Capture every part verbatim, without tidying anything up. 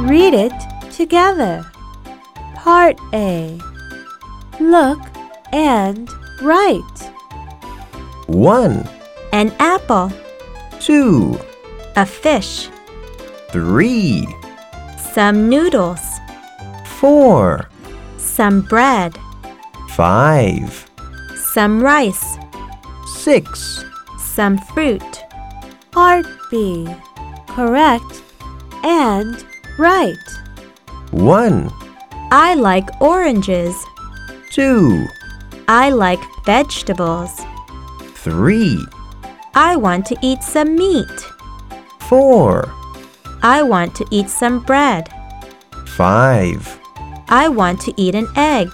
Read it together. Part A. Look and write. One, An apple. two, A fish. three, Some noodles. four, Some bread. five, Some rice. six. Some fruit. Part B. Correct and write. One, I like oranges. two, I like vegetables. three, I want to eat some meat. four, I want to eat some bread. five. I want to eat an egg.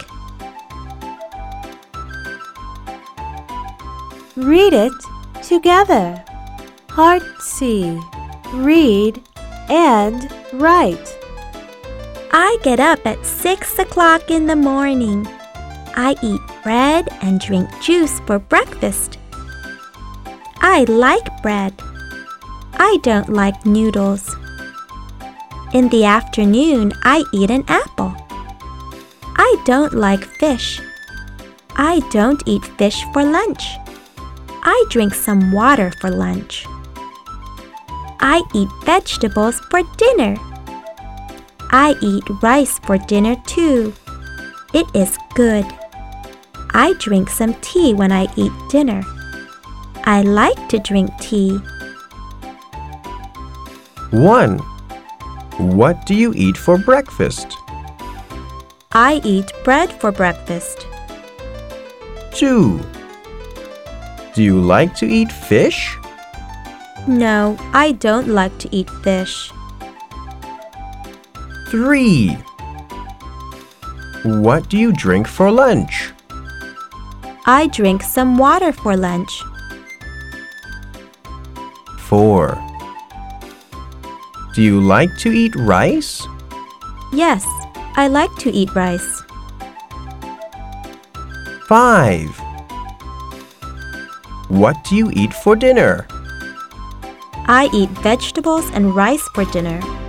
Read it together. Part C. Read and write. I get up at six o'clock in the morning. I eat bread and drink juice for breakfast. I like bread. I don't like noodles. In the afternoon, I eat an apple. I don't like fish. I don't eat fish for lunch. I drink some water for lunch. I eat vegetables for dinner. I eat rice for dinner too. It is good. I drink some tea when I eat dinner. I like to drink tea. One, what do you eat for breakfast? I eat bread for breakfast. Two, do you like to eat fish? No, I don't like to eat fish. Three, what do you drink for lunch? I drink some water for lunch. Four, do you like to eat rice? Yes, I like to eat rice. Five, what do you eat for dinner? I eat vegetables and rice for dinner.